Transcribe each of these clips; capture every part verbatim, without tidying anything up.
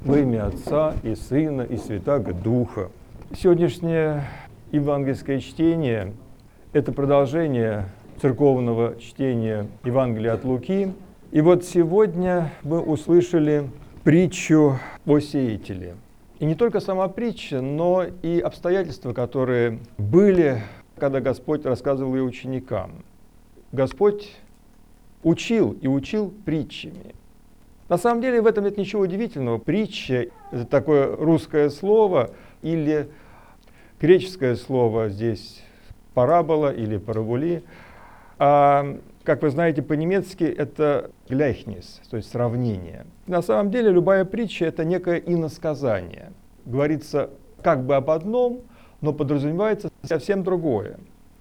Во имя Отца и Сына и Святаго Духа. Сегодняшнее евангельское чтение – это продолжение церковного чтения Евангелия от Луки. И вот сегодня мы услышали притчу о сеятеле. И не только сама притча, но и обстоятельства, которые были, когда Господь рассказывал ее ученикам. Господь учил и учил притчами. На самом деле в этом нет ничего удивительного. Притча – это такое русское слово или греческое слово здесь парабола или параболи. А, как вы знаете, по-немецки это gleichnis, то есть сравнение. На самом деле любая притча – это некое иносказание. Говорится как бы об одном, но подразумевается совсем другое.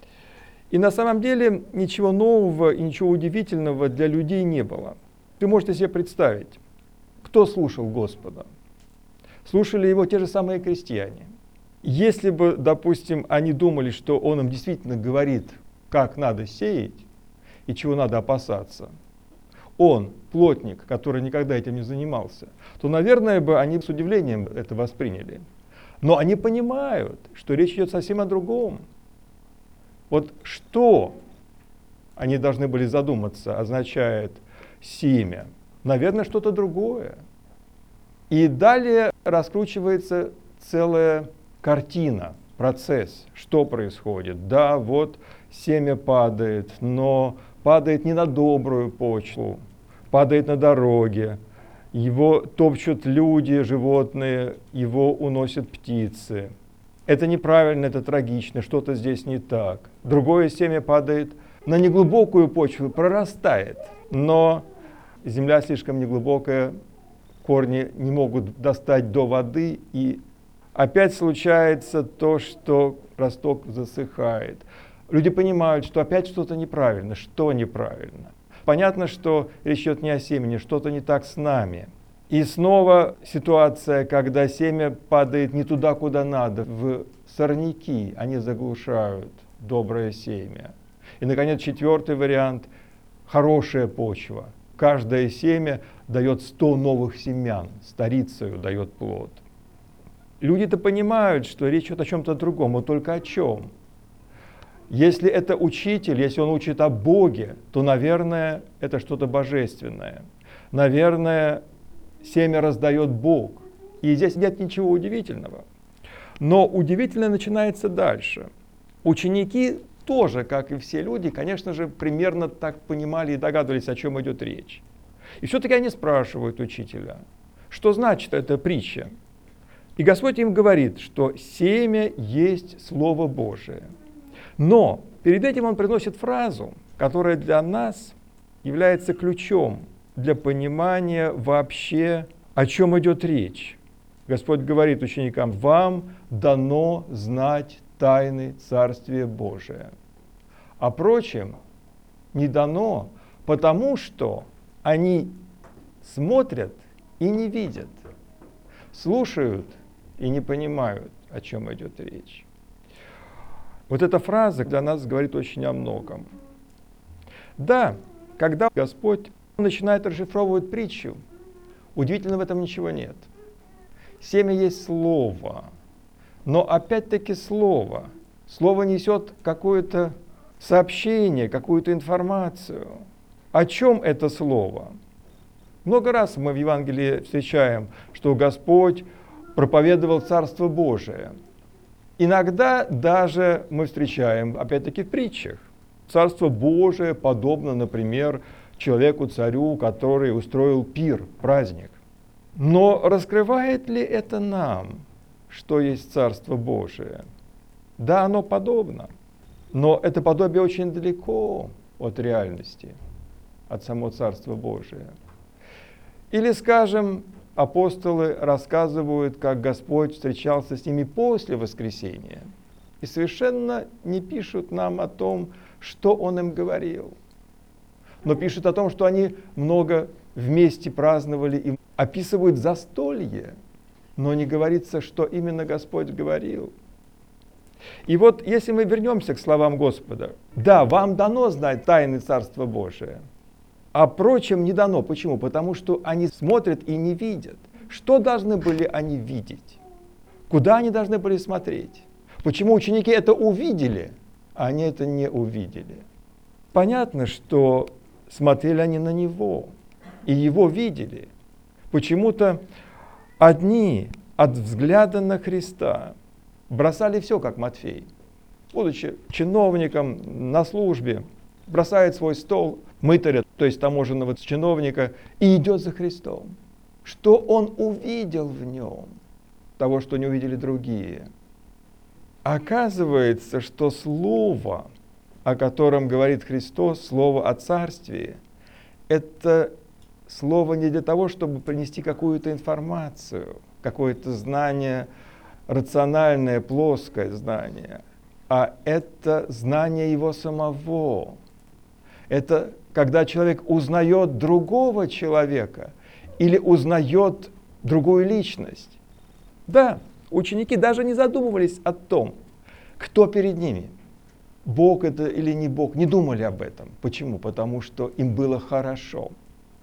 И на самом деле ничего нового и ничего удивительного для людей не было. Вы можете себе представить, кто слушал Господа? Слушали его те же самые крестьяне. Если бы, допустим, они думали, что он им действительно говорит, как надо сеять и чего надо опасаться, он, плотник, который никогда этим не занимался, то, наверное, бы они с удивлением это восприняли. Но они понимают, что речь идет совсем о другом. Вот что, они должны были задуматься, означает семя. Наверное, что-то другое. И далее раскручивается целая картина, процесс, что происходит. Да, вот семя падает, но падает не на добрую почву, падает на дороге. Его топчут люди, животные, его уносят птицы. Это неправильно, это трагично, что-то здесь не так. Другое семя падает на неглубокую почву, прорастает, но земля слишком неглубокая, корни не могут достать до воды, и опять случается то, что росток засыхает. Люди понимают, что опять что-то неправильно. Что неправильно? Понятно, что речь идет не о семени, что-то не так с нами. И снова ситуация, когда семя падает не туда, куда надо, в сорняки, они заглушают доброе семя. И, наконец, четвертый вариант – хорошая почва. Каждое семя дает сто новых семян, старицею дает плод. Люди-то понимают, что речь идет о чем-то другом, но только о чем? Если это учитель, если он учит о Боге, то, наверное, это что-то божественное. Наверное, семя раздает Бог. И здесь нет ничего удивительного. Но удивительное начинается дальше. Ученики тоже, как и все люди, конечно же, примерно так понимали и догадывались, о чем идет речь. И все-таки они спрашивают учителя, что значит эта притча. И Господь им говорит, что семя есть Слово Божие. Но перед этим Он приносит фразу, которая для нас является ключом для понимания вообще, о чем идет речь. Господь говорит ученикам: «Вам дано знать тайны Царствия Божия». А прочим не дано, потому что они смотрят и не видят, слушают и не понимают, о чем идет речь. Вот эта фраза для нас говорит очень о многом. Да, когда Господь начинает расшифровывать притчу, удивительно в этом ничего нет. Семя есть слово, но опять-таки слово. Слово несет какое-то сообщение, какую-то информацию. О чем это слово? Много раз мы в Евангелии встречаем, что Господь проповедовал Царство Божие. Иногда даже мы встречаем, опять-таки, в притчах. Царство Божие подобно, например, человеку-царю, который устроил пир, праздник. Но раскрывает ли это нам, что есть Царство Божие? Да, оно подобно. Но это подобие очень далеко от реальности, от самого Царства Божия. Или, скажем, апостолы рассказывают, как Господь встречался с ними после воскресения, и совершенно не пишут нам о том, что Он им говорил, но пишут о том, что они много вместе праздновали и описывают застолье, но не говорится, что именно Господь говорил. И вот если мы вернемся к словам Господа: «Да, вам дано знать тайны Царства Божия», а прочим не дано. Почему? Потому что они смотрят и не видят. что должны были они видеть? Куда они должны были смотреть? Почему ученики это увидели, а они это не увидели? Понятно, что смотрели они на Него, и Его видели. Почему-то одни от взгляда на Христа бросали все, как Матфей. Будучи чиновником на службе, бросает свой стол мытаря, то есть таможенного чиновника, и идет за Христом. Что он увидел в нем? Того, что не увидели другие. Оказывается, что слово, о котором говорит Христос, слово о Царстве, это слово не для того, чтобы принести какую-то информацию, какое-то знание, рациональное, плоское знание, а это знание Его самого. Это когда человек узнает другого человека или узнает другую личность. Да, ученики даже не задумывались о том, кто перед ними. Бог это или не Бог, не думали об этом. Почему? Потому что им было хорошо.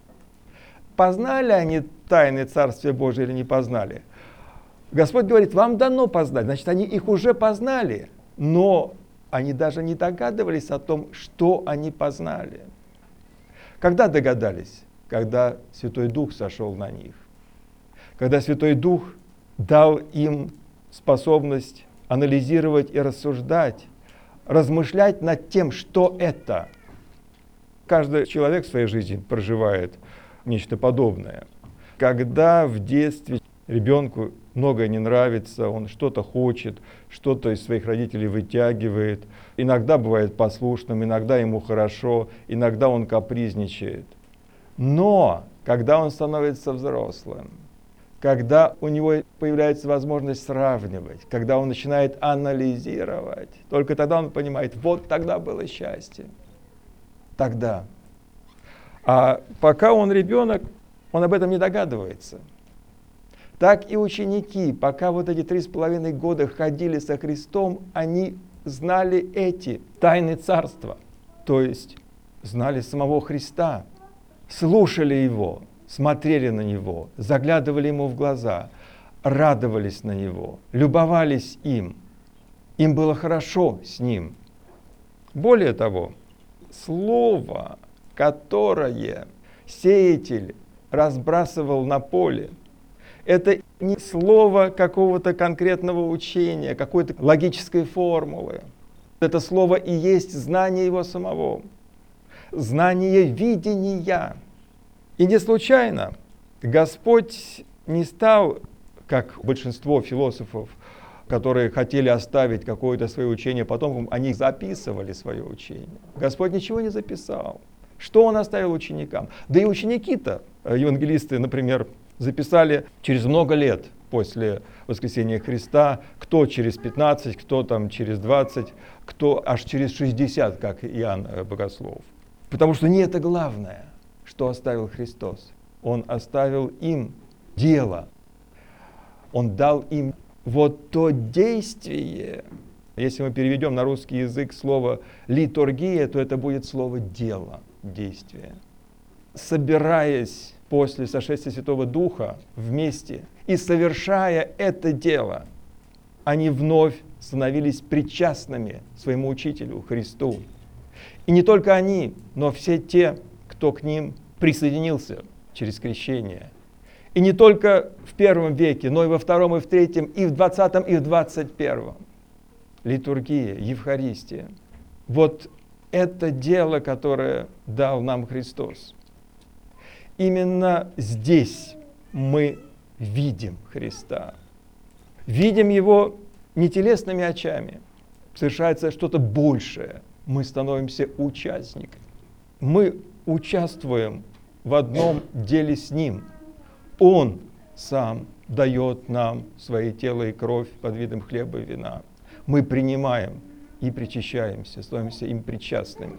Познали они тайны Царствия Божия или не познали? Господь говорит, вам дано познать. Значит, они их уже познали, но они даже не догадывались о том, что они познали. Когда догадались? Когда Святой Дух сошел на них. Когда Святой Дух дал им способность анализировать и рассуждать, размышлять над тем, что это. Каждый человек в своей жизни проживает нечто подобное. Когда в детстве ребенку многое не нравится, он что-то хочет, что-то из своих родителей вытягивает, иногда бывает послушным, иногда ему хорошо, иногда он капризничает. Но когда он становится взрослым, когда у него появляется возможность сравнивать, когда он начинает анализировать, только тогда он понимает, вот тогда было счастье. Тогда. А пока он ребенок, он об этом не догадывается. Так и ученики, пока вот эти три с половиной года ходили со Христом, они знали эти тайны Царства, то есть знали самого Христа, слушали Его, смотрели на Него, заглядывали Ему в глаза, радовались на Него, любовались им. Им было хорошо с Ним. Более того, слово, которое сеятель разбрасывал на поле, это не слово какого-то конкретного учения, какой-то логической формулы. Это слово и есть знание Его самого, знание видения. И не случайно Господь не стал, как большинство философов, которые хотели оставить какое-то свое учение, потом они записывали свое учение. Господь ничего не записал. Что Он оставил ученикам? Да и ученики-то, евангелисты, например, записали через много лет после воскресения Христа, кто через пятнадцать, кто там через двадцать, кто аж через шестьдесят, как Иоанн Богослов. Потому что не это главное, что оставил Христос. Он оставил им дело. Он дал им вот то действие. Если мы переведем на русский язык слово «литургия», то это будет слово «дело», действие. Собираясь после сошествия Святого Духа вместе и совершая это дело, они вновь становились причастными своему Учителю Христу. И не только они, но все те, кто к ним присоединился через крещение. И не только в первом веке, но и во втором, и в третьем, и в двадцатом, и в двадцать первом. Литургия, Евхаристия. Вот это дело, которое дал нам Христос. Именно здесь мы видим Христа. Видим Его не телесными очами. Совершается что-то большее. Мы становимся участниками. Мы участвуем в одном деле с Ним. Он сам дает нам свои тело и кровь под видом хлеба и вина. Мы принимаем и причащаемся, становимся им причастными.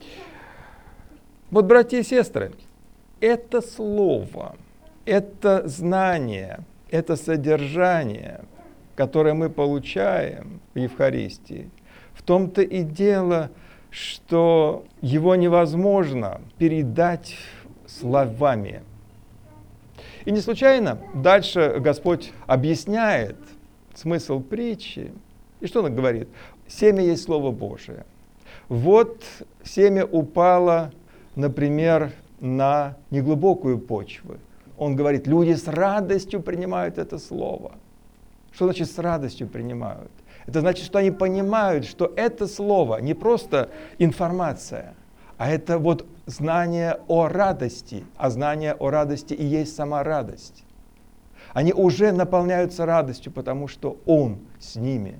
Вот, братья и сестры, это слово, это знание, это содержание, которое мы получаем в Евхаристии, в том-то и дело, что его невозможно передать словами. И не случайно дальше Господь объясняет смысл притчи. И что Он говорит? Семя есть Слово Божие. Вот семя упало, например, на неглубокую почву. Он говорит, люди с радостью принимают это слово. Что значит с радостью принимают? Это значит, что они понимают, что это слово не просто информация, а это вот знание о радости. А знание о радости и есть сама радость. Они уже наполняются радостью, потому что Он с ними.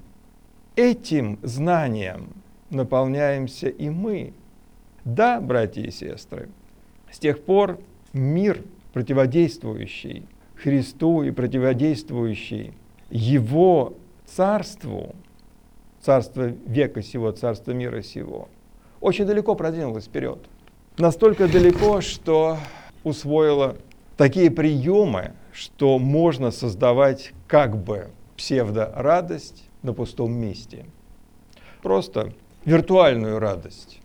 Этим знанием наполняемся и мы. Да, братья и сестры, с тех пор мир, противодействующий Христу и противодействующий Его Царству, Царство века сего, Царство мира сего, очень далеко продвинулось вперед. Настолько далеко, что усвоило такие приемы, что можно создавать как бы псевдорадость на пустом месте. Просто виртуальную радость.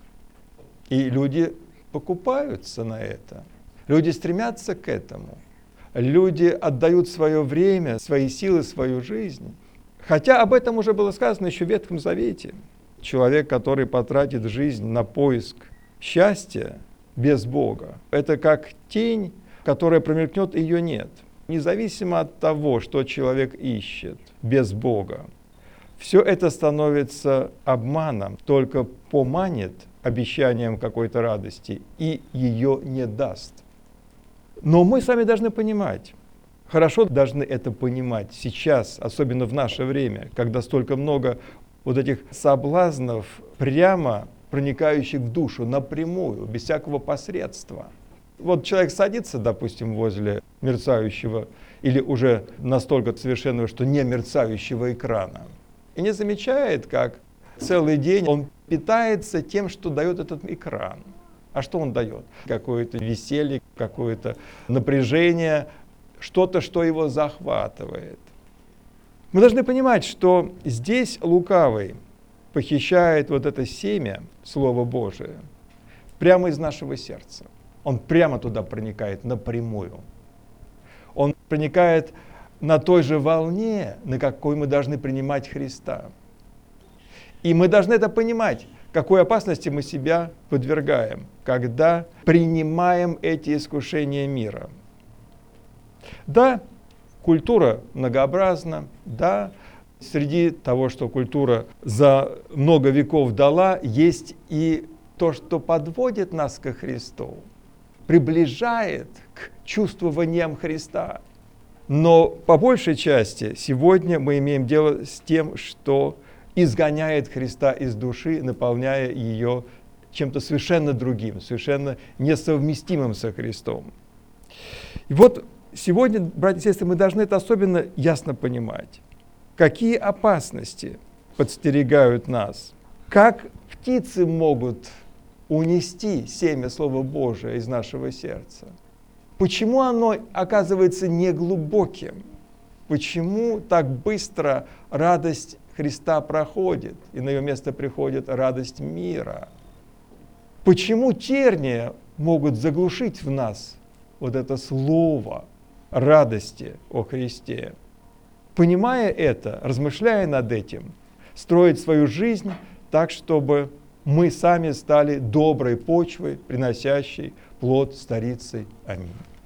И люди покупаются на это. Люди стремятся к этому. Люди отдают свое время, свои силы, свою жизнь. Хотя об этом уже было сказано еще в Ветхом Завете. Человек, который потратит жизнь на поиск счастья без Бога, это как тень, которая промелькнет, и ее нет. Независимо от того, что человек ищет без Бога, все это становится обманом, только поманит обещанием какой-то радости и ее не даст. Но мы сами должны понимать, хорошо должны это понимать сейчас, особенно в наше время, когда столько много вот этих соблазнов, прямо проникающих в душу, напрямую, без всякого посредства. Вот человек садится, допустим, возле мерцающего или уже настолько совершенного, что не мерцающего экрана, и не замечает, как целый день он питается тем, что дает этот экран. А что он дает? Какое-то веселье, какое-то напряжение, что-то, что его захватывает. Мы должны понимать, что здесь лукавый похищает вот это семя, Слово Божие, прямо из нашего сердца. Он прямо туда проникает напрямую. Он проникает на той же волне, на какой мы должны принимать Христа. И мы должны это понимать, какой опасности мы себя подвергаем, когда принимаем эти искушения мира. Да, культура многообразна, да, среди того, что культура за много веков дала, есть и то, что подводит нас ко Христу, приближает к чувствованиям Христа. Но по большей части сегодня мы имеем дело с тем, что изгоняет Христа из души, наполняя ее чем-то совершенно другим, совершенно несовместимым со Христом. И вот сегодня, братья и сестры, мы должны это особенно ясно понимать. Какие опасности подстерегают нас? Как птицы могут унести семя Слова Божия из нашего сердца? Почему оно оказывается неглубоким? Почему так быстро радость Христа проходит, и на ее место приходит радость мира? Почему терния могут заглушить в нас вот это слово радости о Христе? Понимая это, размышляя над этим, строить свою жизнь так, чтобы мы сами стали доброй почвой, приносящей плод старицей. Аминь.